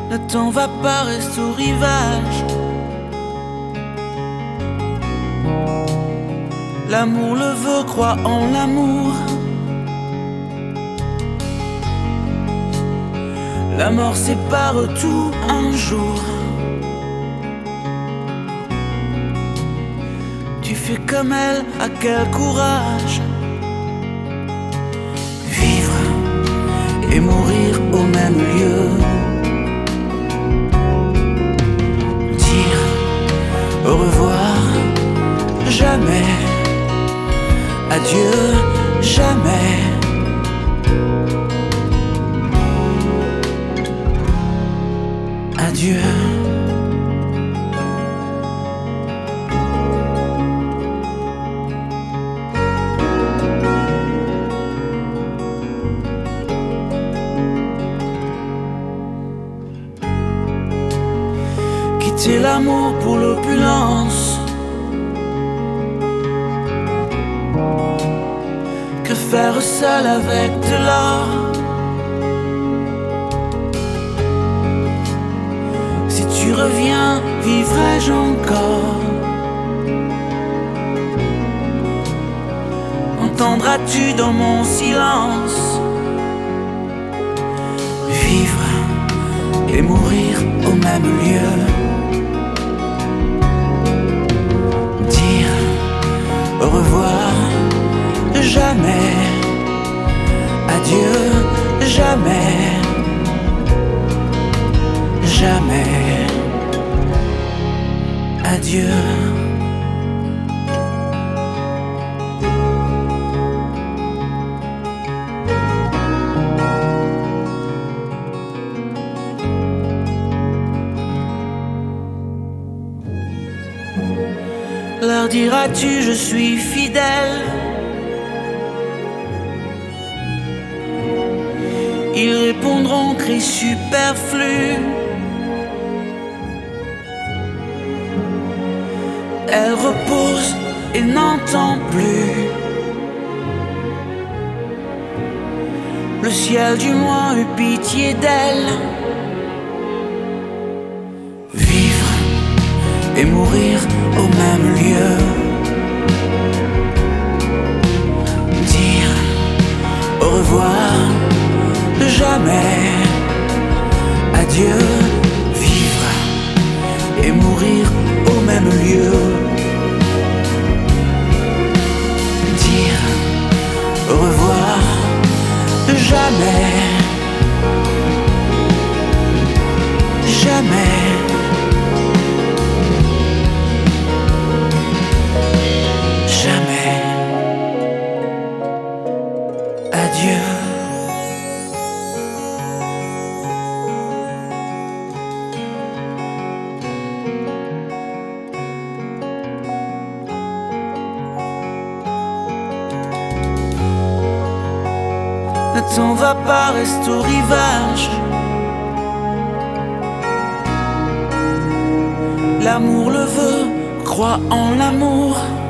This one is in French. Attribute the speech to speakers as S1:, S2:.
S1: Ne t'en va pas, reste au rivage. L'amour le veut, crois en l'amour. La mort sépare tout un jour. Tu fais comme elle, à quel courage. Vivre et mourir au même lieu. Dire au revoir, jamais. Adieu, jamais. Adieu. Quitter l'amour pour l'opulence. Que faire seul avec de l'or? Si tu reviens, vivrai-je encore? Entendras-tu dans mon silence? Vivre et mourir au même lieu. Dire au revoir, jamais. Adieu, jamais. Jamais. Adieu. Leur diras-tu je suis fidèle? Ils répondront cris superflus. Elle repose et n'entend plus. Le ciel du moins eut pitié d'elle. Vivre et mourir au même lieu. Dire au revoir, jamais. Adieu, vivre et mourir au même lieu. Dire au revoir, jamais. Jamais. Jamais. Adieu. Ne t'en va pas, reste au rivage. L'amour le veut, crois en l'amour.